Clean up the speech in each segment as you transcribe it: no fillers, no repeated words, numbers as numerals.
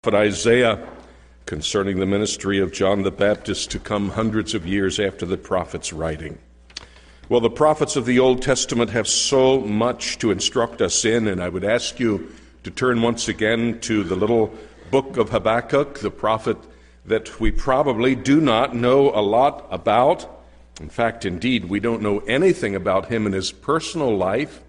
prophet Isaiah concerning the ministry of John the Baptist to come hundreds of years after the prophet's writing. Well, the prophets of the Old Testament have so much to instruct us in, and I would ask you to turn once again to the little book of Habakkuk, the prophet that we probably do not know a lot about. In fact, indeed, we don't know anything about him in his personal life,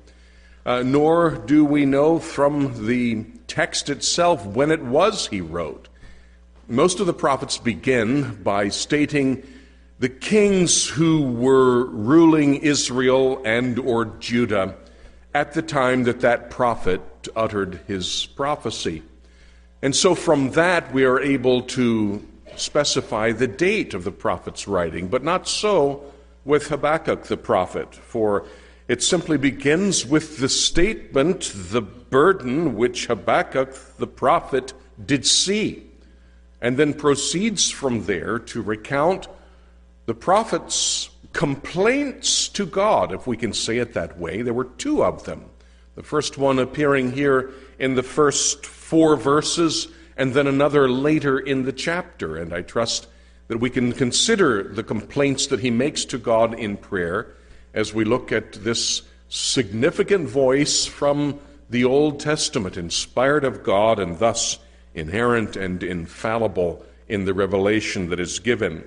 nor do we know from the text itself when it was he wrote. Most of the prophets begin by stating the kings who were ruling Israel and or Judah at the time that prophet uttered his prophecy. And so from that we are able to specify the date of the prophet's writing, but not so with Habakkuk the prophet, for it simply begins with the statement, the burden which Habakkuk the prophet did see, and then proceeds from there to recount the prophet's complaints to God, if we can say it that way. There were two of them. The first one appearing here in the first 4 verses, and then another later in the chapter. And I trust that we can consider the complaints that he makes to God in prayer as we look at this significant voice from the Old Testament, inspired of God and thus inerrant and infallible in the revelation that is given.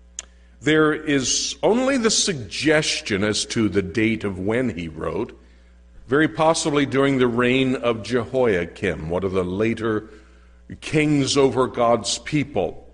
There is only the suggestion as to the date of when he wrote, very possibly during the reign of Jehoiakim, one of the later kings over God's people.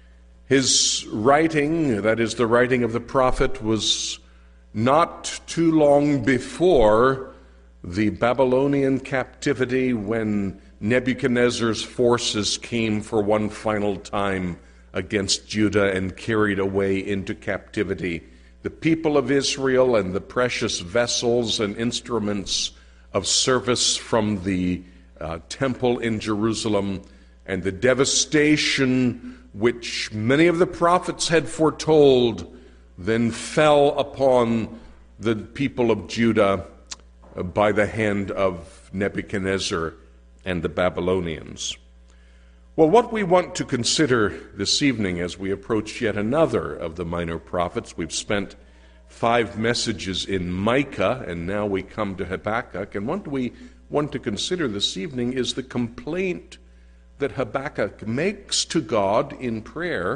His writing, that is the writing of the prophet, was not too long before the Babylonian captivity, when Nebuchadnezzar's forces came for one final time against Judah and carried away into captivity the people of Israel and the precious vessels and instruments of service from the temple in Jerusalem, and the devastation which many of the prophets had foretold then fell upon the people of Judah by the hand of Nebuchadnezzar and the Babylonians. Well, what we want to consider this evening as we approach yet another of the minor prophets, we've spent 5 messages in Micah, and now we come to Habakkuk, and what we want to consider this evening is the complaint that Habakkuk makes to God in prayer,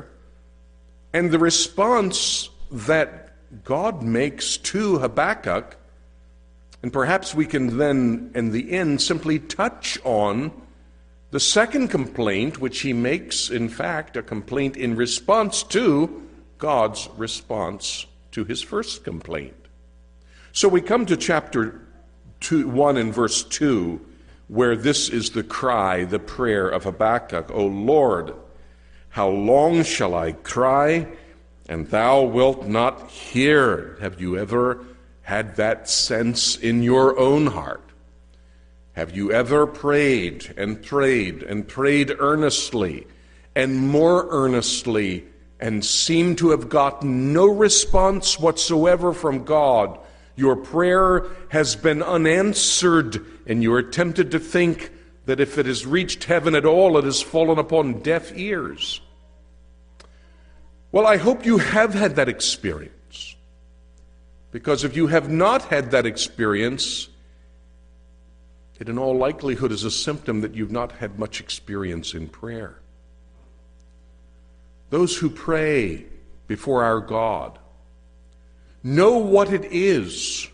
and the response that God makes to Habakkuk. And perhaps we can then, in the end, simply touch on the second complaint, which he makes, in fact, a complaint in response to God's response to his first complaint. So we come to chapter 1 and verse 2, where this is the cry, the prayer of Habakkuk. O Lord, how long shall I cry, and thou wilt not hear? Have you ever had that sense in your own heart? Have you ever prayed and prayed and prayed earnestly and more earnestly and seemed to have gotten no response whatsoever from God? Your prayer has been unanswered, and you are tempted to think that if it has reached heaven at all, it has fallen upon deaf ears. Well, I hope you have had that experience, because if you have not had that experience, it in all likelihood is a symptom that you've not had much experience in prayer. Those who pray before our God know what it is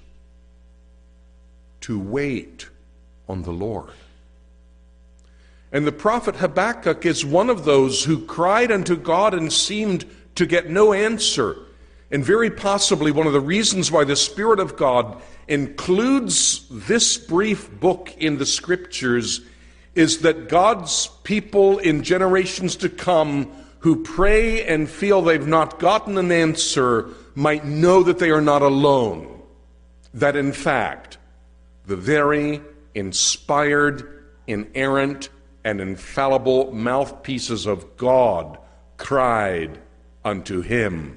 to wait on the Lord. And the prophet Habakkuk is one of those who cried unto God and seemed to get no answer. And very possibly one of the reasons why the Spirit of God includes this brief book in the Scriptures is that God's people in generations to come who pray and feel they've not gotten an answer might know that they are not alone. That in fact, the very inspired, inerrant, and infallible mouthpieces of God cried unto him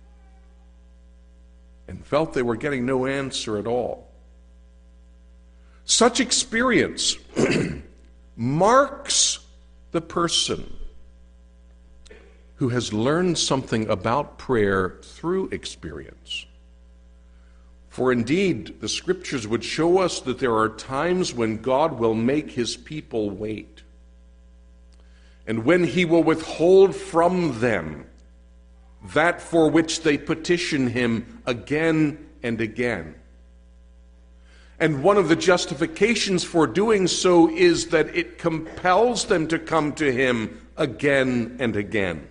and felt they were getting no answer at all. Such experience marks the person who has learned something about prayer through experience. For indeed, the Scriptures would show us that there are times when God will make his people wait, and when he will withhold from them that for which they petition him again and again. And one of the justifications for doing so is that it compels them to come to him again and again.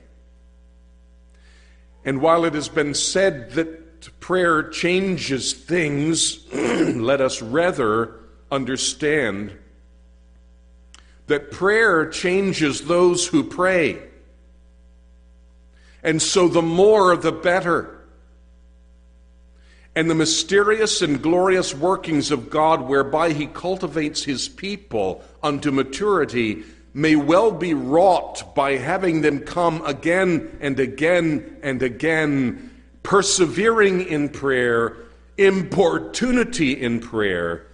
And while it has been said that prayer changes things, let us rather understand that prayer changes those who pray. And so the more, the better. And the mysterious and glorious workings of God whereby he cultivates his people unto maturity may well be wrought by having them come again and again and again, persevering in prayer, importunity in prayer,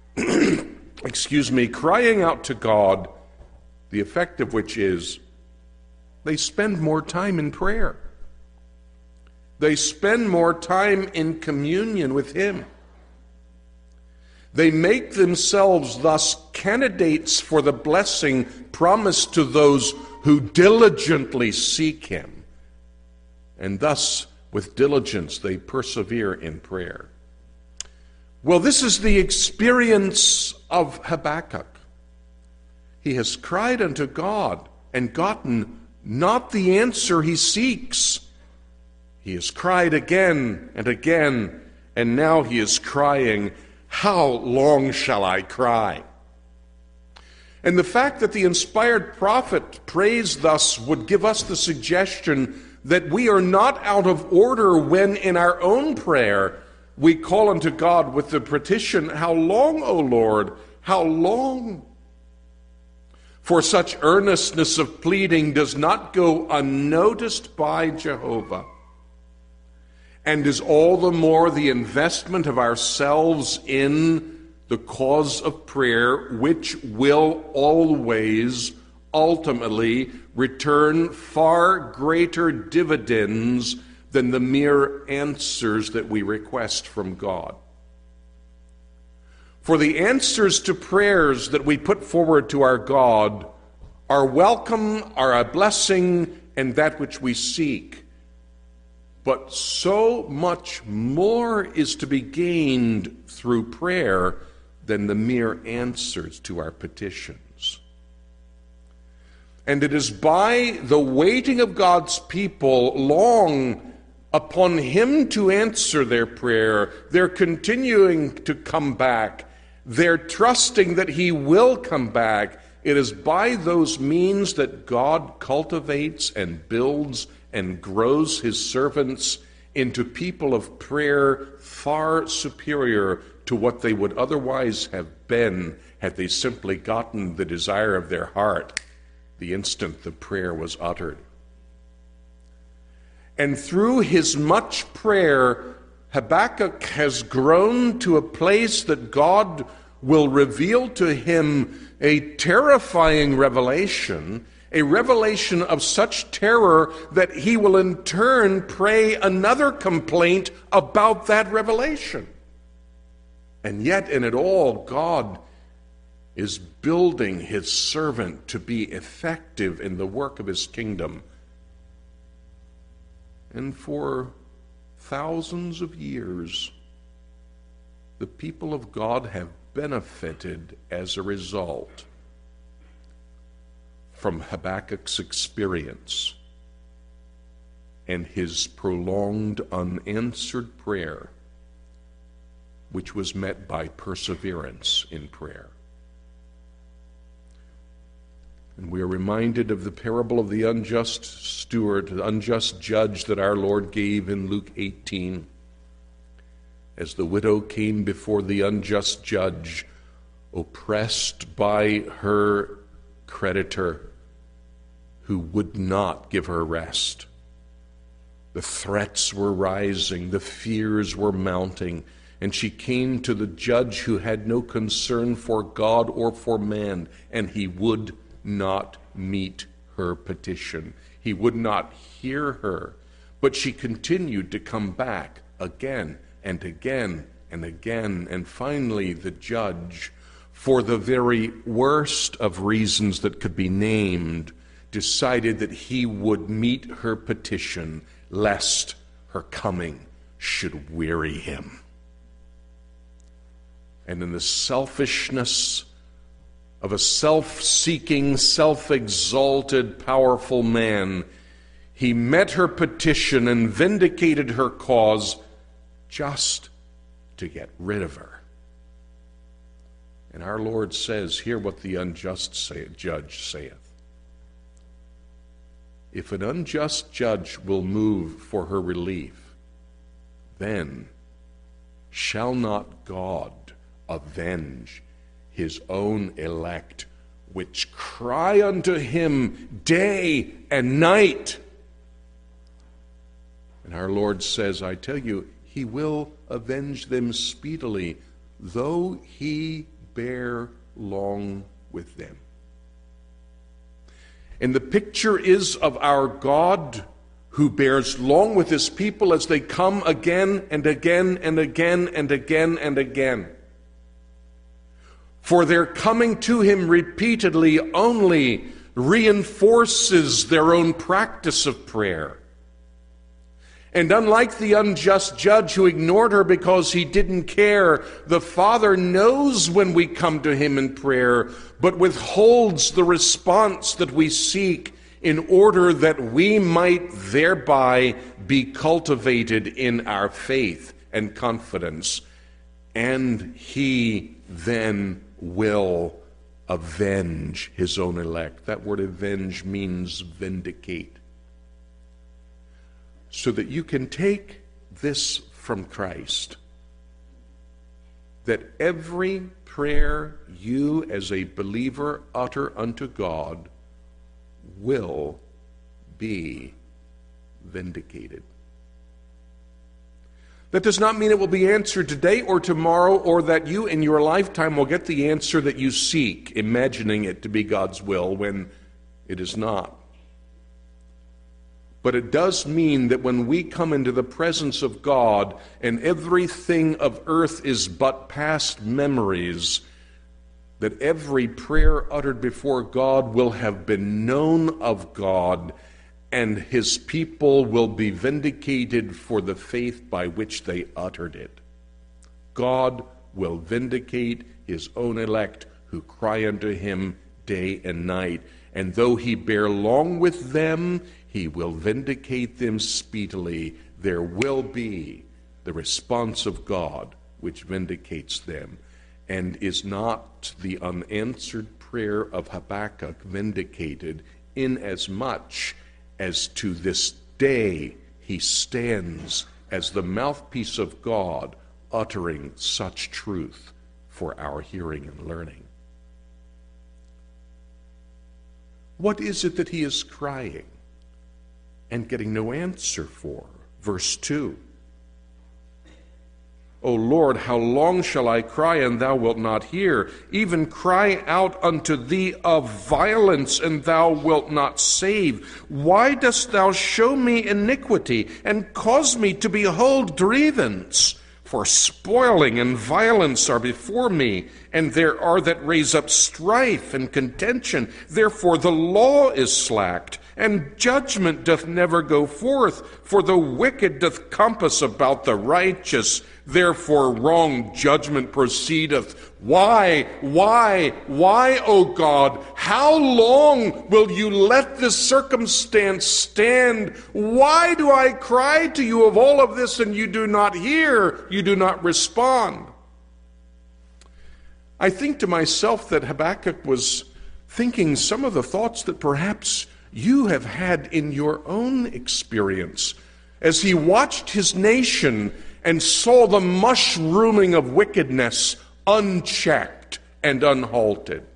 crying out to God, the effect of which is they spend more time in prayer. They spend more time in communion with him. They make themselves thus candidates for the blessing promised to those who diligently seek him. And thus, with diligence, they persevere in prayer. Well, this is the experience of Habakkuk. He has cried unto God and gotten not the answer he seeks. He has cried again and again, and now he is crying, "How long shall I cry?" And the fact that the inspired prophet prays thus would give us the suggestion that we are not out of order when in our own prayer we call unto God with the petition, "How long, O Lord? How long?" For such earnestness of pleading does not go unnoticed by Jehovah, and is all the more the investment of ourselves in the cause of prayer, which will always, ultimately, return far greater dividends than the mere answers that we request from God. For the answers to prayers that we put forward to our God are welcome, are a blessing, and that which we seek. But so much more is to be gained through prayer than the mere answers to our petitions. And it is by the waiting of God's people long upon him to answer their prayer, their continuing to come back, their trusting that he will come back. It is by those means that God cultivates and builds and grows his servants into people of prayer far superior to what they would otherwise have been had they simply gotten the desire of their heart the instant the prayer was uttered. And through his much prayer, Habakkuk has grown to a place that God will reveal to him a terrifying revelation, a revelation of such terror that he will in turn pray another complaint about that revelation. And yet in it all, God is building his servant to be effective in the work of his kingdom. And for thousands of years, the people of God have benefited as a result from Habakkuk's experience and his prolonged unanswered prayer, which was met by perseverance in prayer. And we are reminded of the parable of the unjust steward, the unjust judge that our Lord gave in Luke 18. As the widow came before the unjust judge, oppressed by her creditor who would not give her rest. The threats were rising, the fears were mounting, and she came to the judge who had no concern for God or for man, and he would not meet her petition. He would not hear her, but she continued to come back again and again and again. And finally, the judge, for the very worst of reasons that could be named, decided that he would meet her petition, lest her coming should weary him. And in the selfishness of a self-seeking, self-exalted, powerful man, he met her petition and vindicated her cause just to get rid of her. And our Lord says, hear what the unjust judge saith. If an unjust judge will move for her relief, then shall not God avenge his own elect, which cry unto him day and night? And our Lord says, I tell you, he will avenge them speedily, though he bear long with them. And the picture is of our God who bears long with his people as they come again and again and again and again and again. For their coming to him repeatedly only reinforces their own practice of prayer. And unlike the unjust judge who ignored her because he didn't care, the Father knows when we come to him in prayer, but withholds the response that we seek in order that we might thereby be cultivated in our faith and confidence. And he then will avenge his own elect. That word avenge means vindicate. So that you can take this from Christ, that every prayer you as a believer utter unto God will be vindicated. That does not mean it will be answered today or tomorrow, or that you in your lifetime will get the answer that you seek, imagining it to be God's will when it is not. But it does mean that when we come into the presence of God and everything of earth is but past memories, that every prayer uttered before God will have been known of God, and his people will be vindicated for the faith by which they uttered it. God will vindicate his own elect who cry unto him day and night. And though he bear long with them, he will vindicate them speedily. There will be the response of God which vindicates them. And is not the unanswered prayer of Habakkuk vindicated, inasmuch as to this day he stands as the mouthpiece of God, uttering such truth for our hearing and learning? What is it that he is crying and getting no answer for? Verse 2. O Lord, how long shall I cry, and thou wilt not hear? Even cry out unto thee of violence, and thou wilt not save. Why dost thou show me iniquity, and cause me to behold grievance? For spoiling and violence are before me, and there are that raise up strife and contention. Therefore the law is slacked, and judgment doth never go forth. For the wicked doth compass about the righteous. Therefore wrong judgment proceedeth. Why, O God? How long will you let this circumstance stand? Why do I cry to you of all of this and you do not hear, you do not respond? I think to myself that Habakkuk was thinking some of the thoughts that perhaps you have had in your own experience as he watched his nation and saw the mushrooming of wickedness unchecked and unhalted.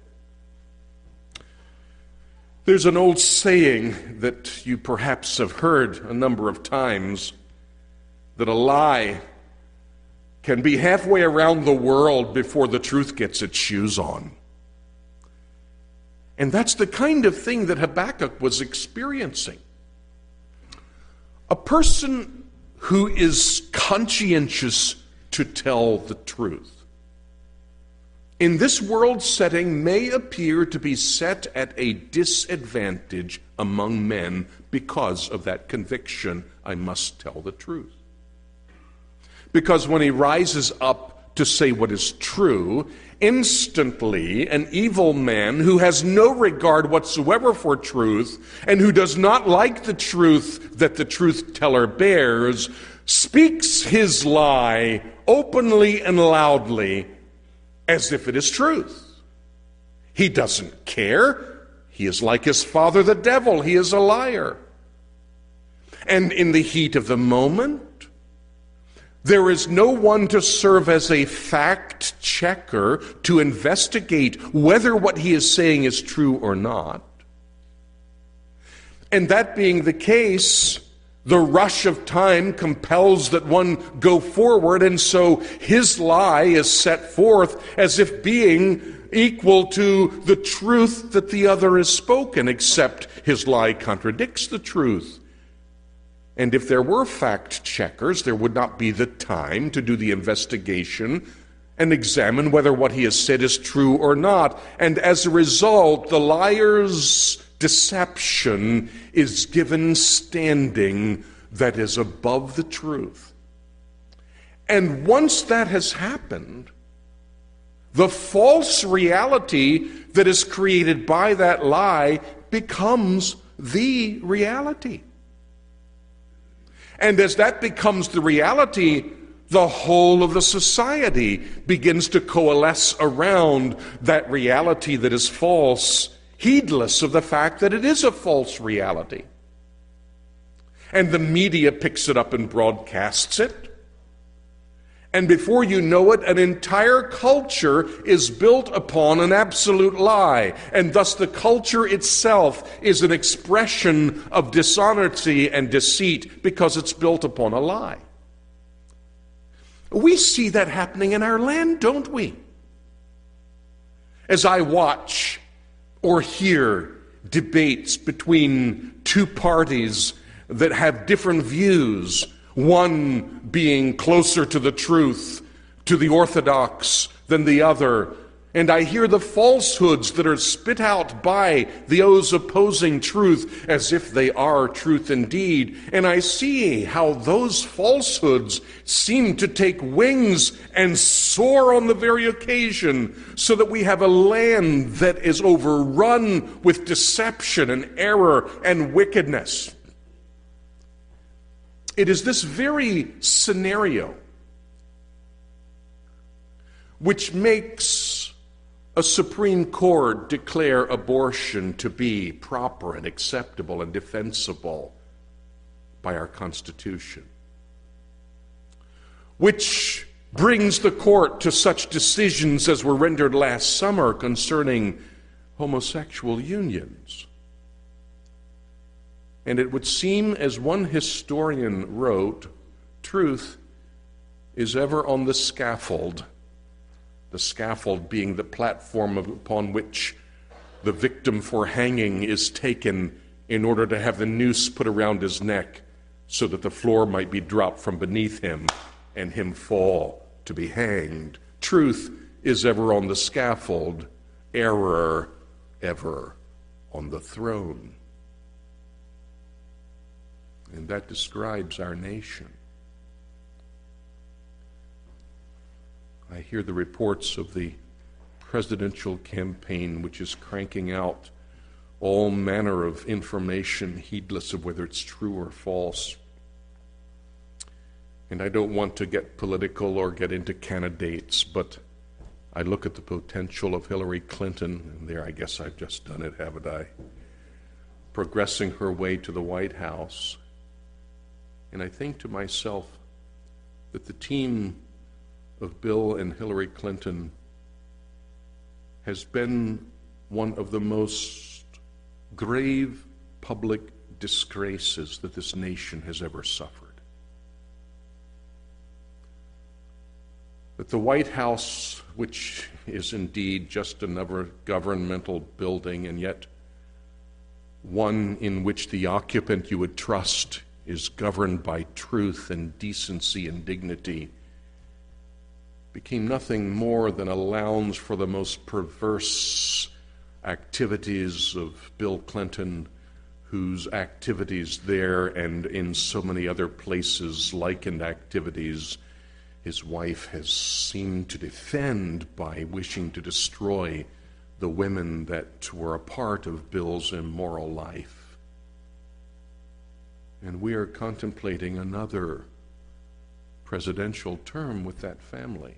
There's an old saying that you perhaps have heard a number of times, that a lie can be halfway around the world before the truth gets its shoes on. And that's the kind of thing that Habakkuk was experiencing. A person who is conscientious to tell the truth in this world setting may appear to be set at a disadvantage among men because of that conviction, I must tell the truth. Because when he rises up to say what is true, instantly an evil man who has no regard whatsoever for truth and who does not like the truth that the truth teller bears, speaks his lie openly and loudly as if it is truth. He doesn't care. He is like his father, the devil. He is a liar. And in the heat of the moment, there is no one to serve as a fact checker to investigate whether what he is saying is true or not. And that being the case, the rush of time compels that one go forward, and so his lie is set forth as if being equal to the truth that the other has spoken, except his lie contradicts the truth. And if there were fact checkers, there would not be the time to do the investigation and examine whether what he has said is true or not. And as a result, the liar's deception is given standing that is above the truth. And once that has happened, the false reality that is created by that lie becomes the reality. And as that becomes the reality, the whole of the society begins to coalesce around that reality that is false, heedless of the fact that it is a false reality. And the media picks it up and broadcasts it. And before you know it, an entire culture is built upon an absolute lie. And thus the culture itself is an expression of dishonesty and deceit because it's built upon a lie. We see that happening in our land, don't we? As I watch or hear debates between two parties that have different views, one being closer to the truth, to the orthodox than the other, and I hear the falsehoods that are spit out by those opposing truth as if they are truth indeed, and I see how those falsehoods seem to take wings and soar on the very occasion, so that we have a land that is overrun with deception and error and wickedness. It is this very scenario which makes a Supreme Court declare abortion to be proper and acceptable and defensible by our Constitution, which brings the court to such decisions as were rendered last summer concerning homosexual unions. And it would seem, as one historian wrote, truth is ever on the scaffold being the platform upon which the victim for hanging is taken in order to have the noose put around his neck so that the floor might be dropped from beneath him and him fall to be hanged. Truth is ever on the scaffold, error ever on the throne. And that describes our nation. I hear the reports of the presidential campaign, which is cranking out all manner of information, heedless of whether it's true or false. And I don't want to get political or get into candidates, but I look at the potential of Hillary Clinton, and there I guess I've just done it, haven't I? Progressing her way to the White House. And I think to myself that the team of Bill and Hillary Clinton has been one of the most grave public disgraces that this nation has ever suffered. that the White House, which is indeed just another governmental building, and yet one in which the occupant you would trust is governed by truth and decency and dignity, became nothing more than a lounge for the most perverse activities of Bill Clinton, whose activities there and in so many other places, likened activities, his wife has seemed to defend by wishing to destroy the women that were a part of Bill's immoral life. And we are contemplating another presidential term with that family.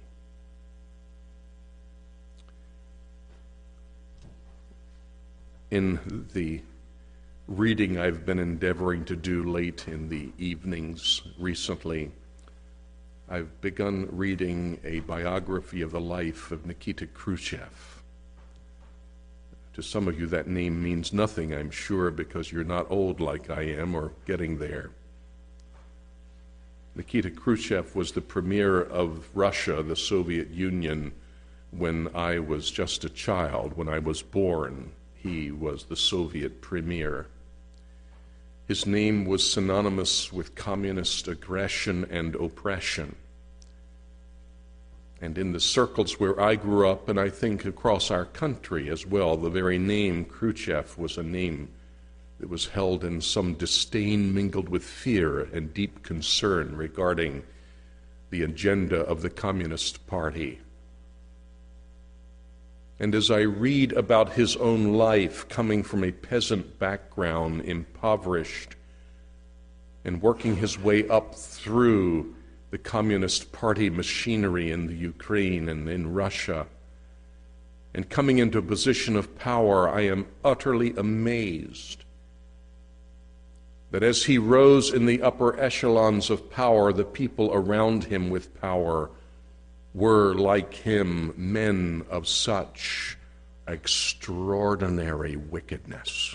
In the reading I've been endeavoring to do late in the evenings recently, I've begun reading a biography of the life of Nikita Khrushchev. To some of you, that name means nothing, I'm sure, because you're not old like I am or getting there. Nikita Khrushchev was the premier of Russia, the Soviet Union, when I was just a child. When I was born, he was the Soviet premier. His name was synonymous with communist aggression and oppression. And in the circles where I grew up, and I think across our country as well, the very name Khrushchev was a name that was held in some disdain mingled with fear and deep concern regarding the agenda of the Communist Party. And as I read about his own life, coming from a peasant background, impoverished, and working his way up through the Communist Party machinery in the Ukraine and in Russia, and coming into a position of power, I am utterly amazed that as he rose in the upper echelons of power, the people around him with power were, like him, men of such extraordinary wickedness.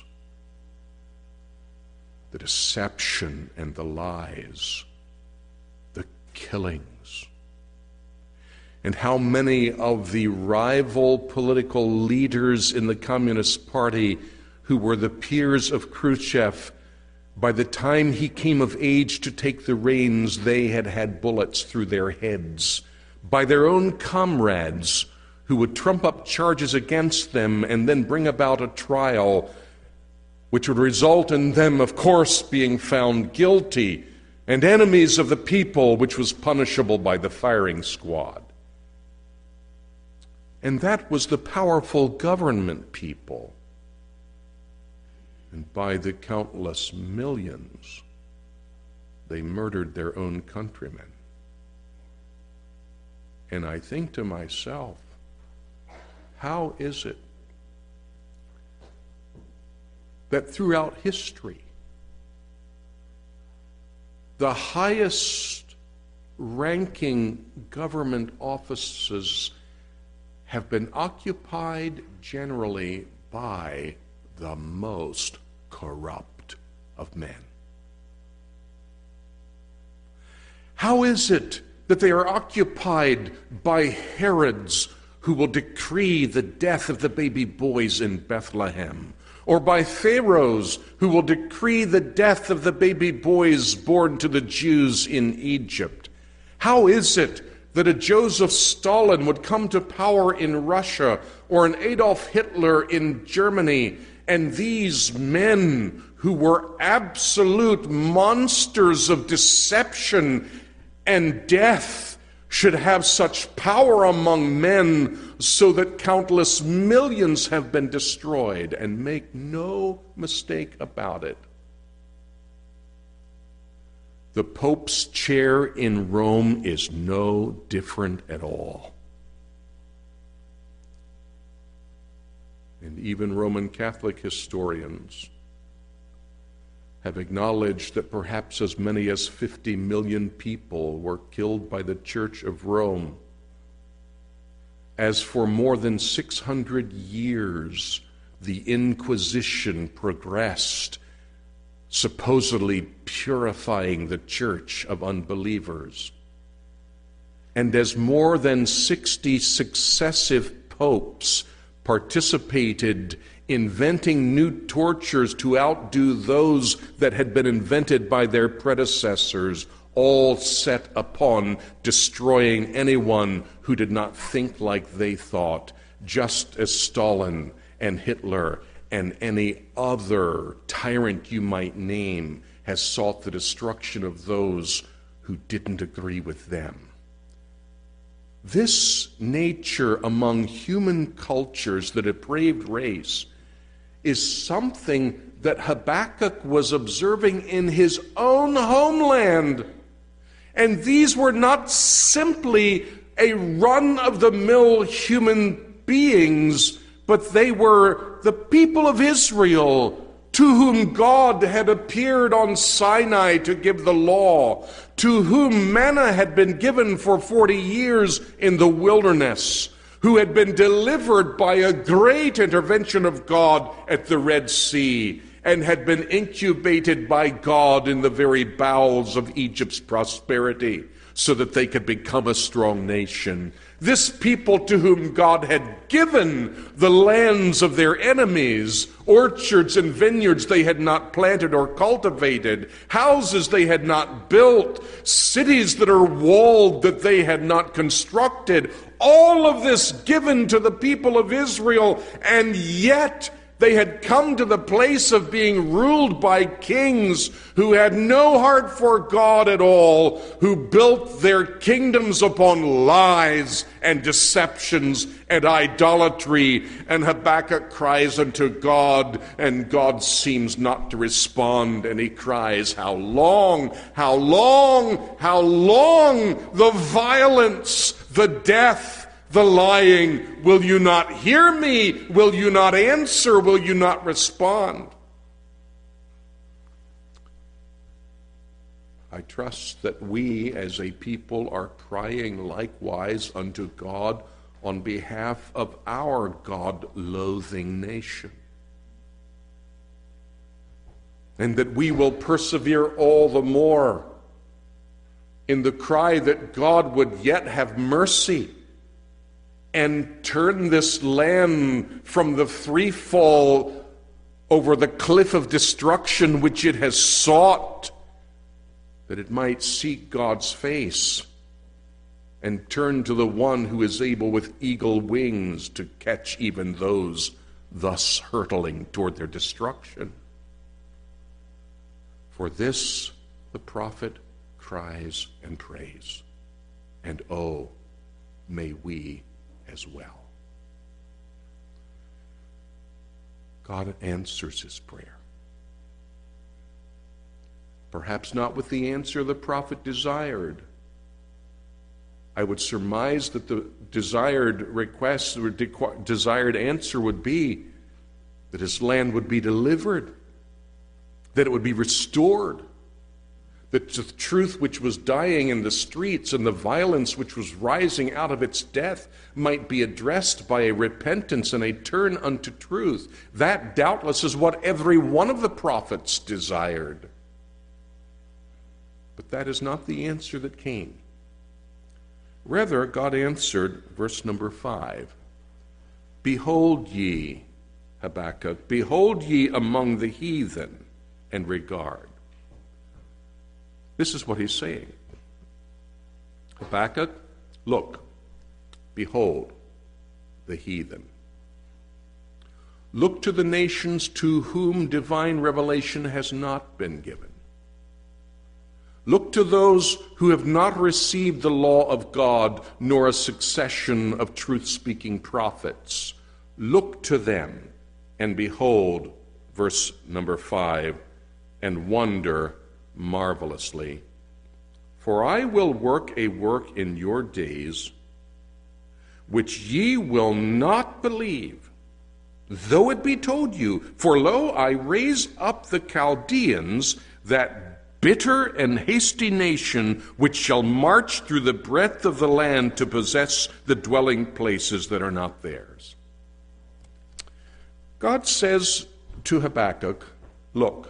The deception and the lies, the killings, and how many of the rival political leaders in the Communist Party who were the peers of Khrushchev, by the time he came of age to take the reins, they had had bullets through their heads by their own comrades who would trump up charges against them and then bring about a trial which would result in them, of course, being found guilty and enemies of the people, which was punishable by the firing squad. And that was the powerful government people. And by the countless millions, they murdered their own countrymen. And I think to myself, how is it that throughout history, the highest ranking government offices have been occupied generally by the most corrupt of men? How is it that they are occupied by Herods who will decree the death of the baby boys in Bethlehem, or by pharaohs who will decree the death of the baby boys born to the Jews in Egypt? How is it that a Joseph Stalin would come to power in Russia, or an Adolf Hitler in Germany, and these men who were absolute monsters of deception and death should have such power among men so that countless millions have been destroyed? And make no mistake about it, the Pope's chair in Rome is no different at all. And even Roman Catholic historians have acknowledged that perhaps as many as 50 million people were killed by the Church of Rome, as for more than 600 years the Inquisition progressed, supposedly purifying the church of unbelievers. and as more than 60 successive popes participated inventing new tortures to outdo those that had been invented by their predecessors, all set upon destroying anyone who did not think like they thought, just as Stalin and Hitler and any other tyrant you might name has sought the destruction of those who didn't agree with them. This nature among human cultures, the depraved race, is something that Habakkuk was observing in his own homeland. And these were not simply a run-of-the-mill human beings, but they were the people of Israel, to whom God had appeared on Sinai to give the law, to whom manna had been given for 40 years in the wilderness, who had been delivered by a great intervention of God at the Red Sea, and had been incubated by God in the very bowels of Egypt's prosperity, so that they could become a strong nation. This people to whom God had given the lands of their enemies, orchards and vineyards they had not planted or cultivated, houses they had not built, cities that are walled that they had not constructed, all of this given to the people of Israel, and yet they had come to the place of being ruled by kings who had no heart for God at all, who built their kingdoms upon lies and deceptions and idolatry. And Habakkuk cries unto God, and God seems not to respond, and he cries, "How long, how long, how long the violence, the death, the lying? Will you not hear me? Will you not answer? Will you not respond?" I trust that we as a people are crying likewise unto God on behalf of our God-loathing nation, and that we will persevere all the more in the cry that God would yet have mercy and turn this land from the free fall over the cliff of destruction which it has sought, that it might seek God's face and turn to the one who is able with eagle wings to catch even those thus hurtling toward their destruction. For this the prophet cries and prays, and oh, may we as well. God answers his prayer. Perhaps not with the answer the prophet desired. I would surmise that the desired request or desired answer would be that his land would be delivered, that it would be restored, that the truth which was dying in the streets and the violence which was rising out of its death might be addressed by a repentance and a turn unto truth. That doubtless is what every one of the prophets desired. But that is not the answer that came. Rather, God answered, verse number 5, "Behold ye," Habakkuk, "behold ye among the heathen, and regard." This is what he's saying. Habakkuk, look, behold the heathen. Look to the nations to whom divine revelation has not been given. Look to those who have not received the law of God, nor a succession of truth-speaking prophets. Look to them, and behold, verse number 5, and wonder marvelously. For I will work a work in your days, which ye will not believe, though it be told you. For lo, I raise up the Chaldeans, that bitter and hasty nation, which shall march through the breadth of the land to possess the dwelling places that are not theirs. God says to Habakkuk, look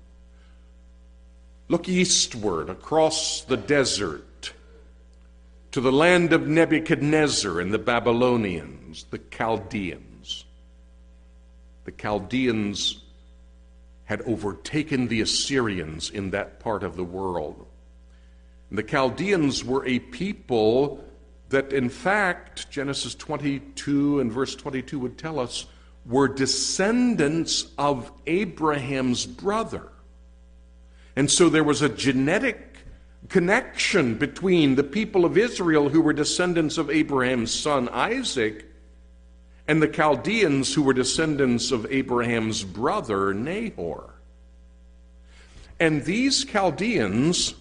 eastward across the desert to the land of Nebuchadnezzar and the Babylonians, the Chaldeans. The Chaldeans had overtaken the Assyrians in that part of the world. And the Chaldeans were a people that, in fact, Genesis 22 and verse 22 would tell us, were descendants of Abraham's brother. And so there was a genetic connection between the people of Israel, who were descendants of Abraham's son Isaac, and the Chaldeans, who were descendants of Abraham's brother Nahor. And these Chaldeans,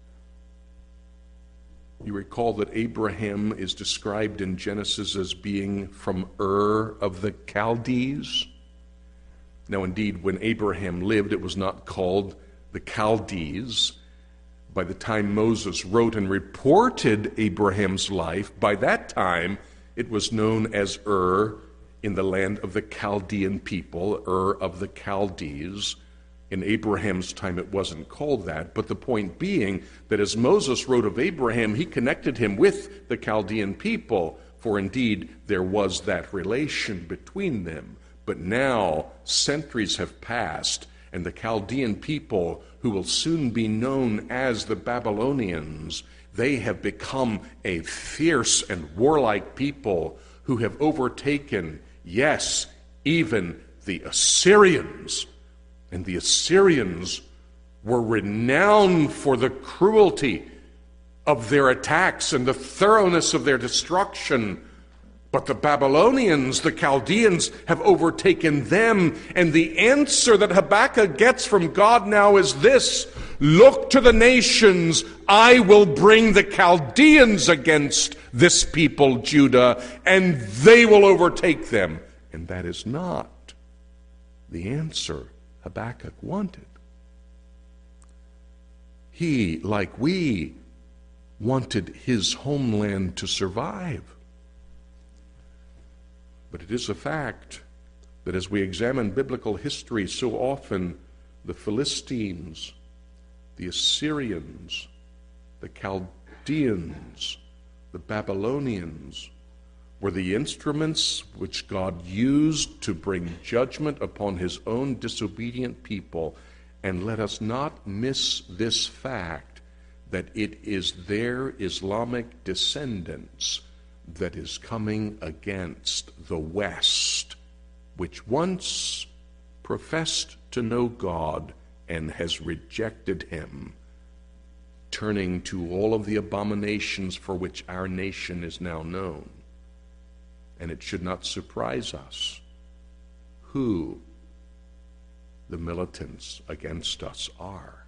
you recall that Abraham is described in Genesis as being from Ur of the Chaldees. Now, indeed, when Abraham lived, it was not called the Chaldees. By the time Moses wrote and reported Abraham's life, by that time it was known as Ur in the land of the Chaldean people, Ur of the Chaldees. In Abraham's time it wasn't called that, but the point being that as Moses wrote of Abraham, he connected him with the Chaldean people, for indeed there was that relation between them. But now centuries have passed, and the Chaldean people, who will soon be known as the Babylonians, they have become a fierce and warlike people who have overtaken, yes, even the Assyrians. And the Assyrians were renowned for the cruelty of their attacks and the thoroughness of their destruction. But the Babylonians, the Chaldeans, have overtaken them. And the answer that Habakkuk gets from God now is this: look to the nations, I will bring the Chaldeans against this people, Judah, and they will overtake them. And that is not the answer Habakkuk wanted. He, like we, wanted his homeland to survive. But it is a fact that as we examine biblical history, so often the Philistines, the Assyrians, the Chaldeans, the Babylonians were the instruments which God used to bring judgment upon his own disobedient people. And let us not miss this fact, that it is their Islamic descendants that is coming against the West, which once professed to know God and has rejected him, turning to all of the abominations for which our nation is now known. And it should not surprise us who the militants against us are.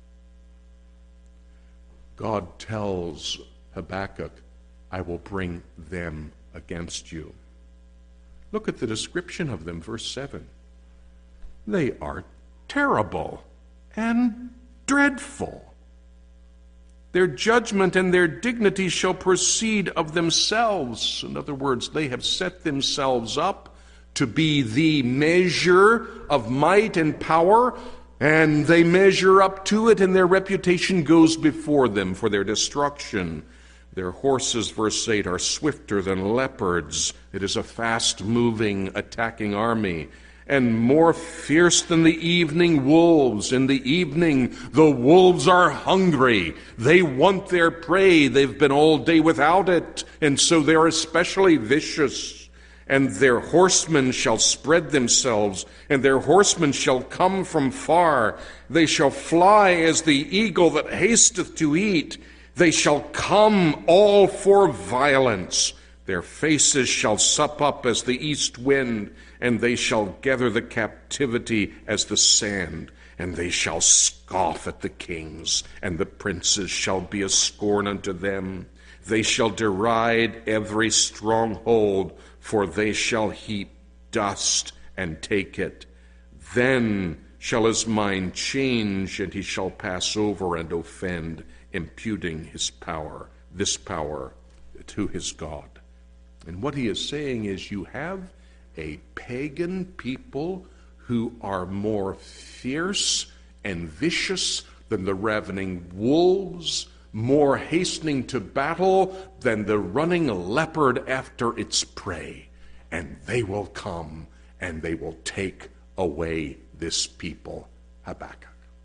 God tells Habakkuk, I will bring them against you. Look at the description of them, verse 7. They are terrible and dreadful. Their judgment and their dignity shall proceed of themselves. In other words, they have set themselves up to be the measure of might and power, and they measure up to it, and their reputation goes before them for their destruction. Their horses, verse 8, are swifter than leopards. It is a fast-moving, attacking army. And more fierce than the evening wolves. In the evening, the wolves are hungry. They want their prey. They've been all day without it, and so they're especially vicious. And their horsemen shall spread themselves, and their horsemen shall come from far. They shall fly as the eagle that hasteth to eat. They shall come all for violence. Their faces shall sup up as the east wind, and they shall gather the captivity as the sand. And they shall scoff at the kings, and the princes shall be a scorn unto them. They shall deride every stronghold, for they shall heap dust and take it. Then shall his mind change, and he shall pass over and offend, imputing his power, this power, to his God. And what he is saying is, you have a pagan people who are more fierce and vicious than the ravening wolves, more hastening to battle than the running leopard after its prey. And they will come and they will take away this people. Habakkuk.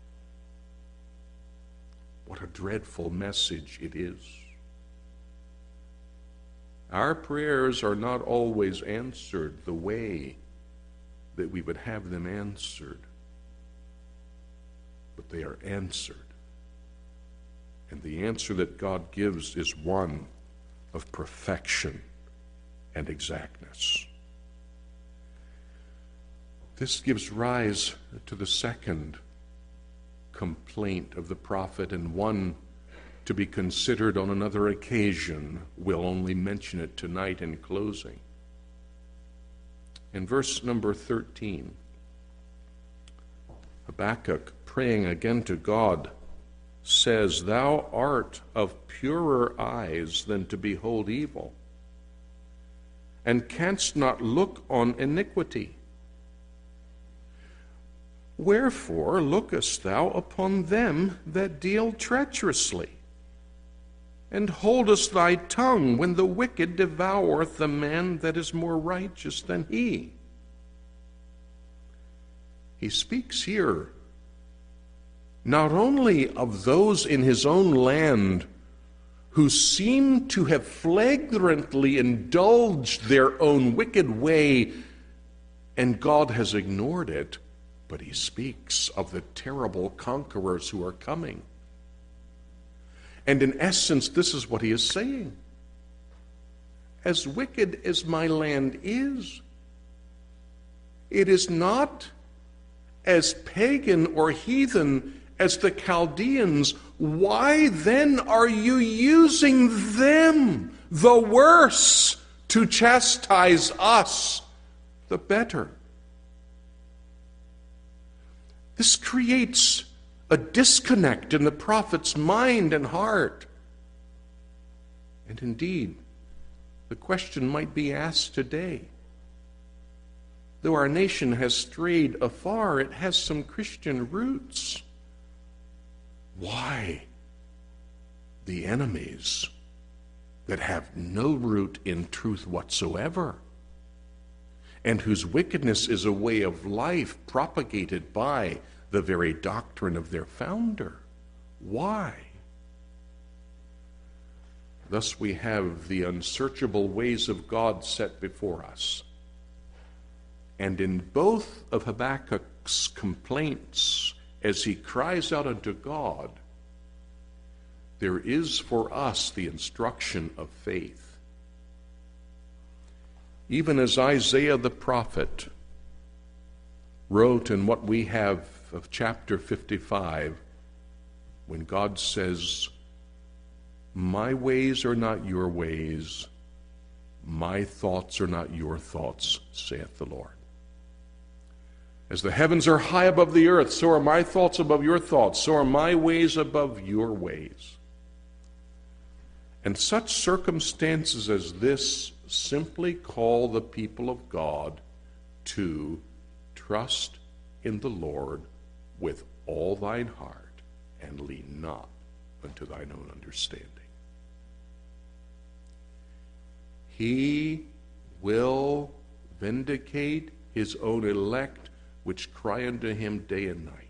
What a dreadful message it is. Our prayers are not always answered the way that we would have them answered, but they are answered. And the answer that God gives is one of perfection and exactness. This gives rise to the second complaint of the prophet, and one to be considered on another occasion. We'll only mention it tonight in closing. In verse number 13, Habakkuk, praying again to God, says, "Thou art of purer eyes than to behold evil, and canst not look on iniquity. Wherefore lookest thou upon them that deal treacherously, and holdest thy tongue when the wicked devoureth the man that is more righteous than he?" He speaks here not only of those in his own land who seem to have flagrantly indulged their own wicked way, and God has ignored it, but he speaks of the terrible conquerors who are coming. And in essence, this is what he is saying. As wicked as my land is, it is not as pagan or heathen as the Chaldeans. Why then are you using them, the worse, to chastise us, the better? This creates a disconnect in the prophet's mind and heart. And indeed, the question might be asked today. Though our nation has strayed afar, it has some Christian roots. Why the enemies that have no root in truth whatsoever, and whose wickedness is a way of life propagated by the very doctrine of their founder? Why? Thus we have the unsearchable ways of God set before us. And in both of Habakkuk's complaints, as he cries out unto God, there is for us the instruction of faith. Even as Isaiah the prophet wrote in what we have of chapter 55, when God says, "My ways are not your ways, my thoughts are not your thoughts, saith the Lord. As the heavens are high above the earth, so are my thoughts above your thoughts, so are my ways above your ways." And such circumstances as this simply call the people of God to trust in the Lord with all thine heart, and lean not unto thine own understanding. He will vindicate his own elect, which cry unto him day and night.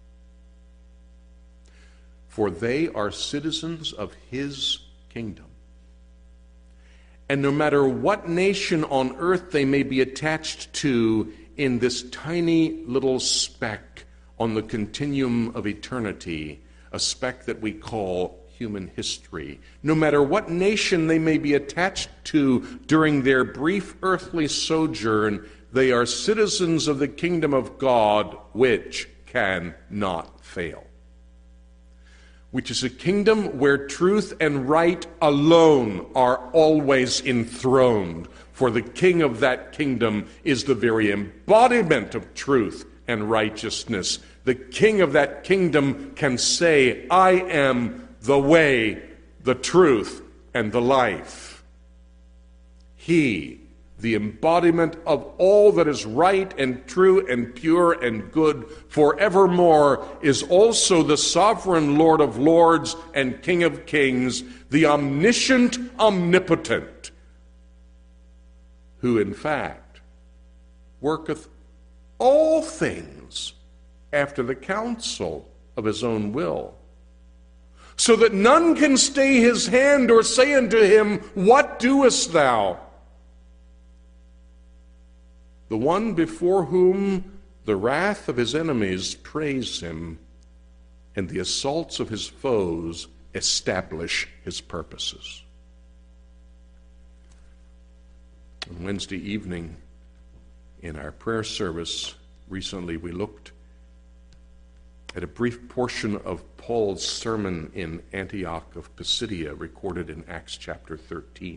For they are citizens of his kingdom. And no matter what nation on earth they may be attached to in this tiny little speck on the continuum of eternity, a speck that we call human history, no matter what nation they may be attached to during their brief earthly sojourn, they are citizens of the kingdom of God, which cannot fail. Which is a kingdom where truth and right alone are always enthroned. For the king of that kingdom is the very embodiment of truth and righteousness. The king of that kingdom can say, "I am the way, the truth, and the life." He the embodiment of all that is right and true and pure and good forevermore, is also the sovereign Lord of lords and King of kings, the omniscient, omnipotent, who in fact worketh all things after the counsel of his own will, so that none can stay his hand or say unto him, What doest thou? The one before whom the wrath of his enemies praise him, and the assaults of his foes establish his purposes. On Wednesday evening, in our prayer service recently, we looked at a brief portion of Paul's sermon in Antioch of Pisidia, recorded in Acts chapter 13.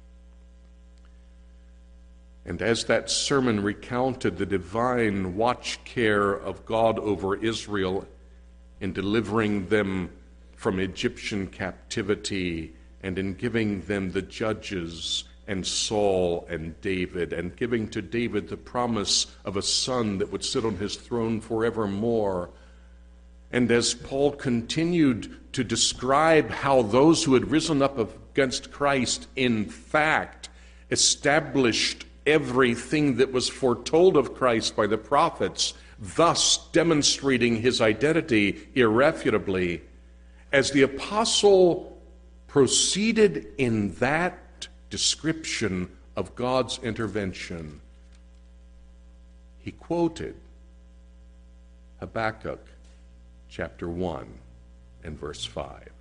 And as that sermon recounted the divine watch care of God over Israel in delivering them from Egyptian captivity, and in giving them the judges and Saul and David, and giving to David the promise of a son that would sit on his throne forevermore. And as Paul continued to describe how those who had risen up against Christ in fact established everything that was foretold of Christ by the prophets, thus demonstrating his identity irrefutably, as the apostle proceeded in that description of God's intervention, he quoted Habakkuk chapter 1 and verse 5.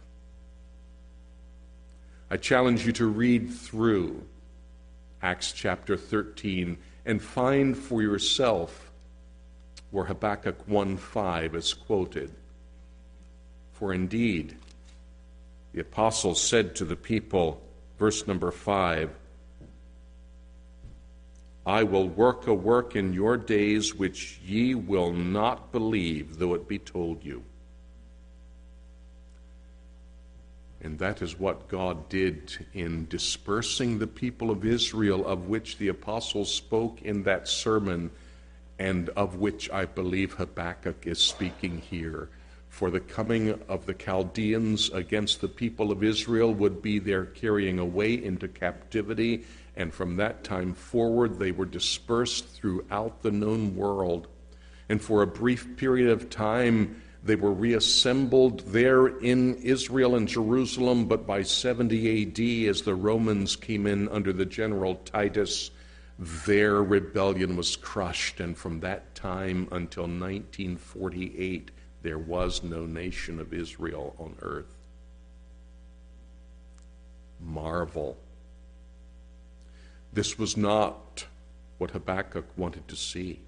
I challenge you to read through Acts chapter 13 and find for yourself where Habakkuk 1:5 is quoted. For indeed, the apostle said to the people, verse number 5, I will work a work in your days which ye will not believe, though it be told you. And that is what God did in dispersing the people of Israel, of which the apostle spoke in that sermon, and of which I believe Habakkuk is speaking here. For the coming of the Chaldeans against the people of Israel would be their carrying away into captivity, and from that time forward they were dispersed throughout the known world. And for a brief period of time they were reassembled there in Israel and Jerusalem, but by 70 AD, as the Romans came in under the general Titus, their rebellion was crushed, and from that time until 1948, there was no nation of Israel on earth. Marvel. This was not what Habakkuk wanted to see.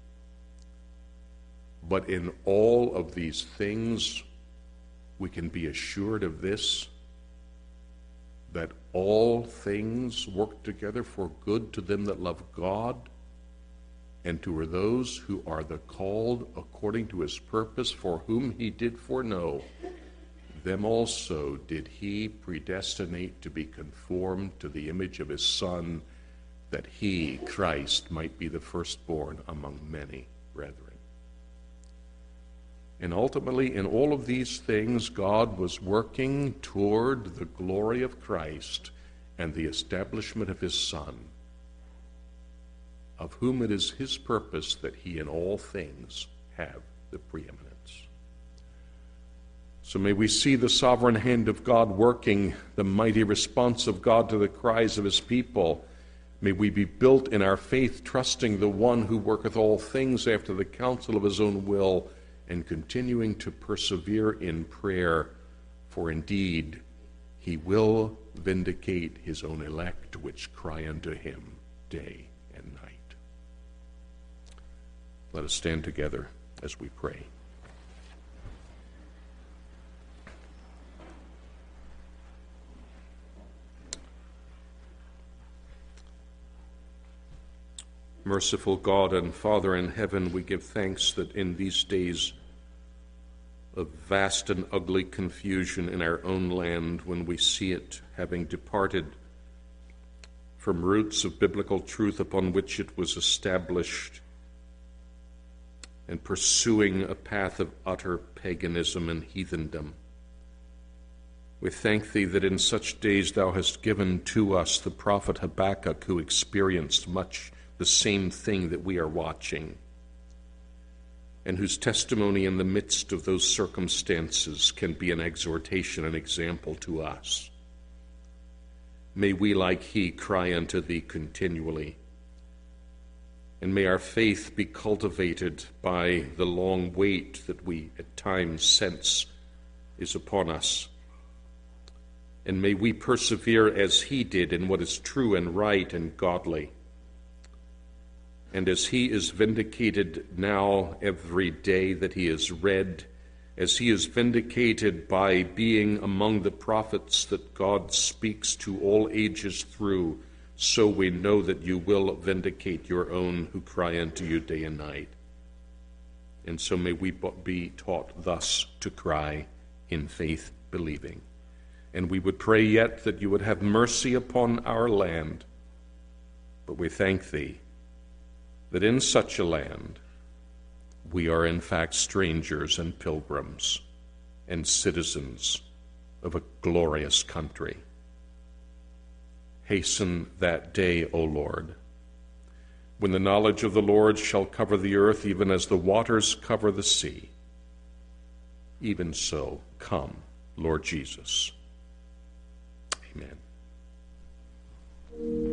But in all of these things, we can be assured of this, that all things work together for good to them that love God, and to those who are the called according to his purpose, for whom he did foreknow, them also did he predestinate to be conformed to the image of his Son, that he, Christ, might be the firstborn among many brethren. And ultimately, in all of these things, God was working toward the glory of Christ and the establishment of his Son, of whom it is his purpose that he in all things have the preeminence. So may we see the sovereign hand of God working, the mighty response of God to the cries of his people. May we be built in our faith, trusting the one who worketh all things after the counsel of his own will, and continuing to persevere in prayer, for indeed he will vindicate his own elect, which cry unto him day and night. Let us stand together as we pray. Merciful God and Father in heaven, we give thanks that in these days of vast and ugly confusion in our own land, when we see it having departed from roots of biblical truth upon which it was established, and pursuing a path of utter paganism and heathendom. We thank thee that in such days thou hast given to us the prophet Habakkuk, who experienced much the same thing that we are watching, and whose testimony in the midst of those circumstances can be an exhortation, an example to us. May we, like he, cry unto thee continually, and may our faith be cultivated by the long wait that we at times sense is upon us. And may we persevere as he did in what is true and right and godly. And as he is vindicated now every day that he is read, as he is vindicated by being among the prophets that God speaks to all ages through, so we know that you will vindicate your own who cry unto you day and night. And so may we be taught thus to cry in faith believing. And we would pray yet that you would have mercy upon our land. But we thank thee that in such a land we are in fact strangers and pilgrims and citizens of a glorious country. Hasten that day, O Lord, when the knowledge of the Lord shall cover the earth, even as the waters cover the sea. Even so, come, Lord Jesus. Amen.